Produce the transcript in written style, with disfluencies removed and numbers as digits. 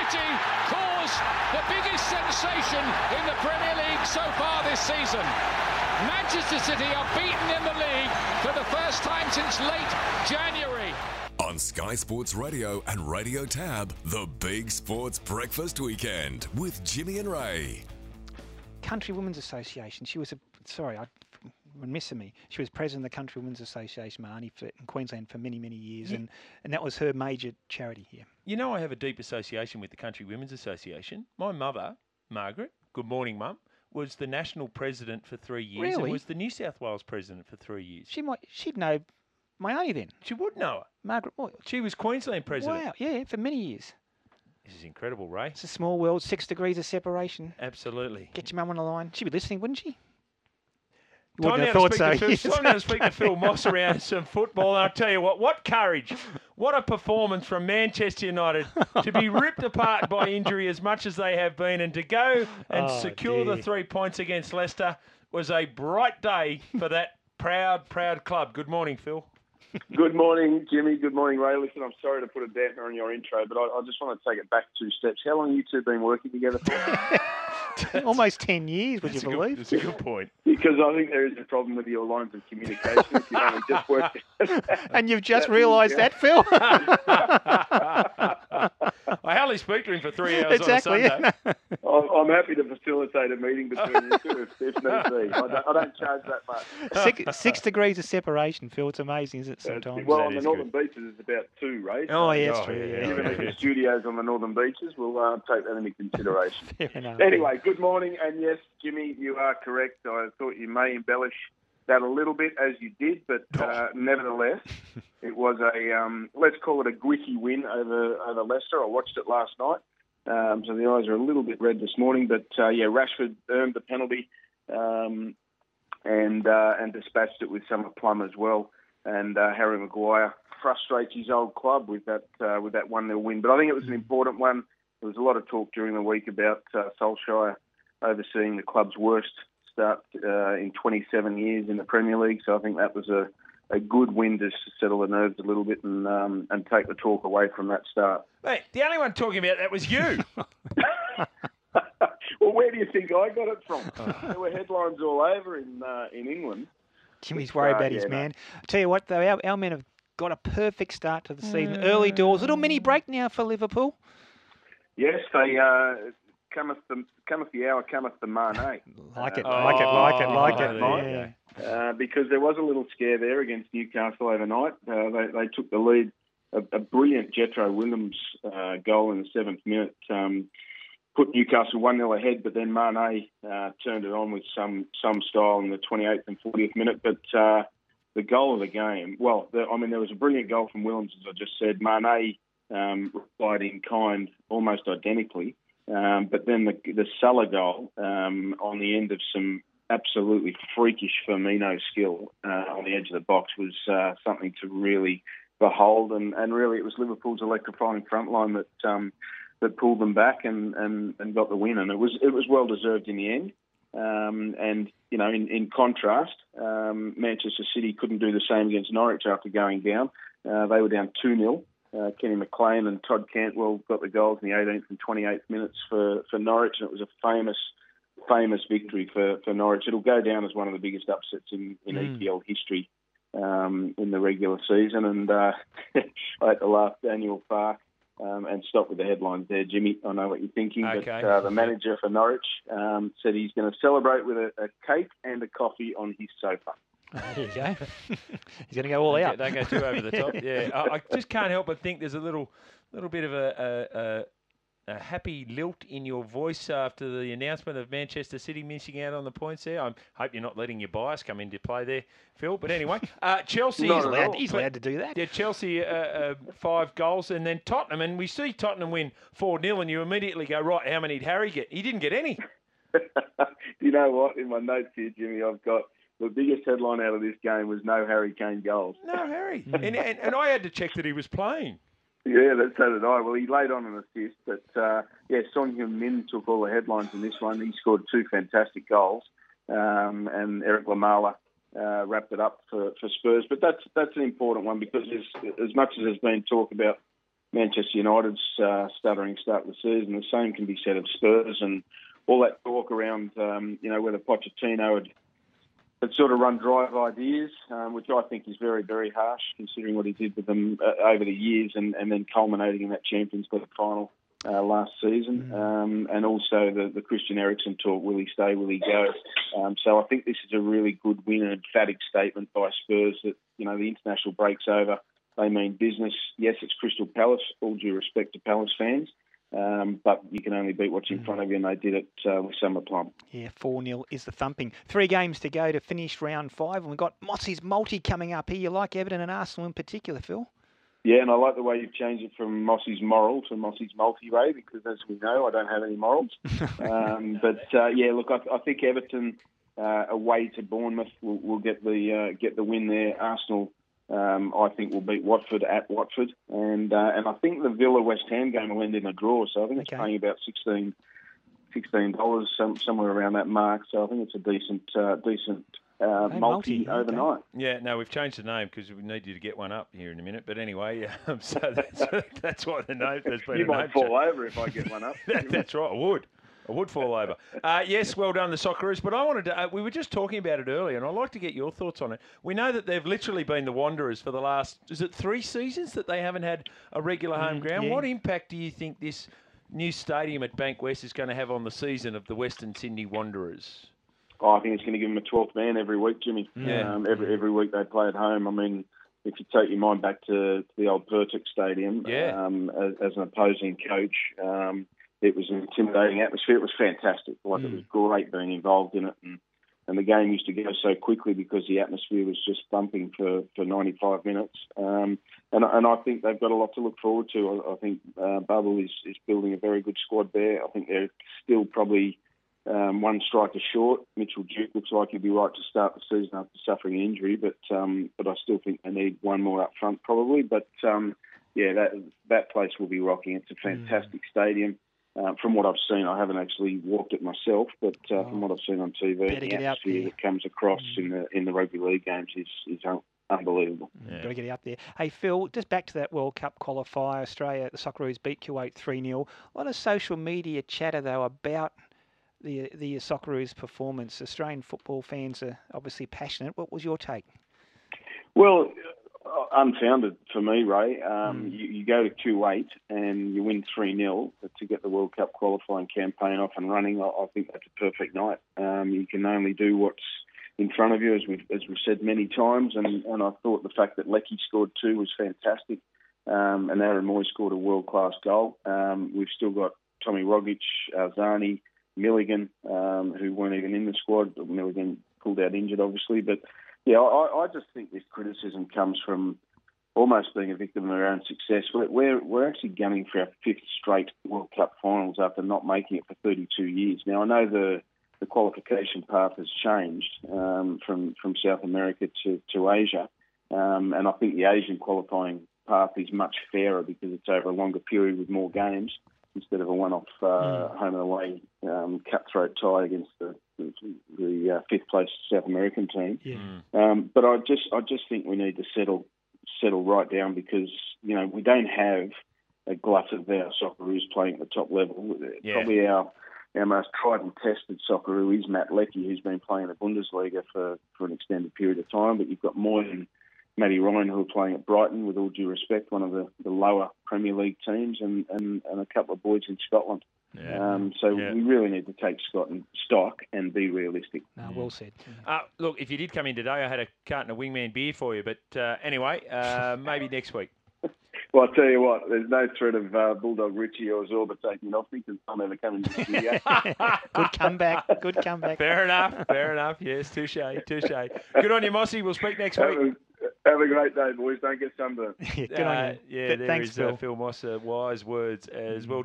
City cause the biggest sensation in the Premier League so far this season. Manchester City are beaten in the league for the first time since late January. On Sky Sports Radio and Radio Tab, the Big Sports Breakfast Weekend with Jimmy and Ray. Country Women's Association. She was missing me. She was president of the Country Women's Association, Marnie, in Queensland for many, many years, and that was her major charity here. You know, I have a deep association with the Country Women's Association. My mother, Margaret, good morning, Mum, was the national president for 3 years. Really? And was the New South Wales president for 3 years. She'd know my auntie then. She would know her. Margaret Moyle. She was Queensland president. Wow, yeah, for many years. This is incredible, Ray. It's a small world, 6 degrees of separation. Absolutely. Get your mum on the line. She'd be listening, wouldn't she? Time now to speak to Phil Moss around some football. And I'll tell you what courage, what a performance from Manchester United to be ripped apart by injury as much as they have been, and to go and secure the 3 points against Leicester was a bright day for that proud, proud club. Good morning, Phil. Good morning, Jimmy. Good morning, Ray. Listen, I'm sorry to put a dampener on your intro, but I just want to take it back 2 steps. How long have you two been working together for? Almost 10 years, would you believe? That's a good point. Because I think there is a problem with your lines of communication if you only just work. And you've just realised that, Phil? I only speak to him for 3 hours exactly, on a Sunday. Yeah. I'm happy to facilitate a meeting between you two if need be. I don't charge that much. 6 degrees of separation, Phil. It's amazing, isn't it, sometimes? Well, on the Northern Beaches, it's about 2, Ray. Oh, yeah, that's true. Yeah. Given the studios on the Northern Beaches, we'll take that into consideration. Fair enough. Anyway, good morning. And yes, Jimmy, you are correct. I thought you may embellish that a little bit, as you did, but nevertheless, it was let's call it a gritty win over Leicester. I watched it last night, so the eyes are a little bit red this morning. But Rashford earned the penalty and dispatched it with some aplomb as well. And Harry Maguire frustrates his old club with that 1-0 win. But I think it was an important one. There was a lot of talk during the week about Solskjaer overseeing the club's worst start in 27 years in the Premier League. So I think that was a good win to settle the nerves a little bit and take the talk away from that start. Mate, the only one talking about that was you. Well, where do you think I got it from? There were headlines all over in England. Jimmy's worried about his man. I tell you what, though, our men have got a perfect start to the season. Early doors, little mini break now for Liverpool. Yes, they cometh the hour, cometh the Mane. Like it. Yeah. Because there was a little scare there against Newcastle overnight. They took the lead. A brilliant Jetro Williams goal in the 7th minute put Newcastle 1-0 ahead, but then Mane turned it on with some style in the 28th and 40th minute. But the goal of the game, there was a brilliant goal from Williams, as I just said. Mane replied in kind almost identically. But then the Salah goal on the end of some absolutely freakish Firmino skill on the edge of the box was something to really behold. And really it was Liverpool's electrifying front line that pulled them back and got the win. And it was well deserved in the end. And, you know, in contrast, Manchester City couldn't do the same against Norwich after going down. They were down 2-0. Kenny McLean and Todd Cantwell got the goals in the 18th and 28th minutes for Norwich, and it was a famous victory for Norwich. It'll go down as one of the biggest upsets in EPL history in the regular season. And I had to laugh Daniel Farke and stop with the headlines there. Jimmy, I know what you're thinking, okay. But the manager for Norwich said he's going to celebrate with a cake and a coffee on his sofa. There you go. He's going to go all out. Don't go too over the top. Yeah, I just can't help but think there's a little bit of a happy lilt in your voice after the announcement of Manchester City missing out on the points there. I hope you're not letting your bias come into play there, Phil. But anyway, Chelsea. He's allowed to do that. Yeah, Chelsea 5 goals, and then Tottenham, and we see Tottenham win 4-0, and you immediately go, right, how many did Harry get? He didn't get any. You know what? In my notes here, Jimmy, I've got the biggest headline out of this game was no Harry Kane goals. No Harry. and I had to check that he was playing. Yeah, so did I. Well, he laid on an assist, but Son Heung-min took all the headlines in this one. He scored 2 fantastic goals, and Eric Lamela wrapped it up for Spurs. But that's an important one because as much as there's been talk about Manchester United's stuttering start of the season. The same can be said of Spurs, and all that talk around, whether Pochettino had sort of run dry of ideas, which I think is very, very harsh, considering what he did with them over the years, and then culminating in that Champions League final last season. And also the Christian Eriksen talk, will he stay, will he go? So I think this is a really good win, an emphatic statement by Spurs that, the international break's over. They mean business. Yes, it's Crystal Palace, all due respect to Palace fans. But you can only beat what's in front of you, and they did it with some aplomb. Yeah, 4-0 is the thumping. 3 games to go to finish round 5, and we've got Mossy's multi coming up here. You like Everton and Arsenal in particular, Phil? Yeah, and I like the way you've changed it from Mossy's moral to Mossy's multi-ray, because as we know, I don't have any morals. Look, I think Everton away to Bournemouth will get the win there. Arsenal, I think, will beat Watford at Watford, and I think the Villa West Ham game will end in a draw. So I think it's paying about $16, somewhere around that mark. So I think it's a decent multi overnight. Yeah, no, we've changed the name because we need you to get one up here in a minute. But anyway, so that's why the name has been. You might fall over if I get one up. That's right, I would fall over. Yes, well done, the Socceroos. But I wanted to, we were just talking about it earlier, and I'd like to get your thoughts on it. We know that they've literally been the Wanderers for the last, is it 3 seasons that they haven't had a regular home ground? Yeah. What impact do you think this new stadium at Bankwest is going to have on the season of the Western Sydney Wanderers? I think it's going to give them a 12th man every week, Jimmy. Yeah. Every week they play at home. I mean, if you take your mind back to the old Pertic Stadium, as an opposing coach, it was an intimidating atmosphere. It was fantastic. It was great being involved in it, and the game used to go so quickly because the atmosphere was just thumping for 95 minutes. And I think they've got a lot to look forward to. I think Bubble is building a very good squad there. I think they're still probably one striker short. Mitchell Duke looks like he'll be right to start the season after suffering an injury, but I still think they need one more up front probably. But that place will be rocking. It's a fantastic stadium. From what I've seen, I haven't actually walked it myself, but from what I've seen on TV, the atmosphere that comes across in the rugby league games is unbelievable. Got to get it up there. Hey, Phil, just back to that World Cup qualifier. Australia, the Socceroos beat Kuwait 3-0. A lot of social media chatter, though, about the Socceroos' performance. Australian football fans are obviously passionate. What was your take? Well, unfounded for me, Ray. You go to Kuwait and you win 3-0 to get the World Cup qualifying campaign off and running. I think that's a perfect night. You can only do what's in front of you, as we've said many times. And I thought the fact that Lecky scored 2 was fantastic. And Aaron Moy scored a world-class goal. We've still got Tommy Rogic, Zani, Milligan, who weren't even in the squad. Milligan pulled out injured, obviously. But, yeah, I just think this criticism comes from almost being a victim of our own success. We're actually gunning for our 5th straight World Cup finals after not making it for 32 years. Now, I know the qualification path has changed from South America to Asia, and I think the Asian qualifying path is much fairer because it's over a longer period with more games instead of a one-off home and away cutthroat tie against the 5th place South American team. Yeah. But I just think we need to settle right down because we don't have a glut of our Socceroos playing at the top level. Yeah. Probably our most tried and tested Socceroo is Matt Leckie, who's been playing in the Bundesliga for an extended period of time. But you've got Moy and Matty Ryan, who are playing at Brighton, with all due respect, one of the lower Premier League teams, and a couple of boys in Scotland. Yeah. We really need to take stock and be realistic. No, well said. Look, if you did come in today, I had a carton of Wingman beer for you. But anyway, maybe next week. Well, I'll tell you what, there's no threat of Bulldog Richie or Zorba taking it off me because I'm never coming to the studio. Good comeback. Fair enough. Yes, touche. Good on you, Mossy. We'll speak next week. Have a great day, boys. Don't get sunburned. Good on you. Yeah, Thanks, Phil Moss, wise words as well.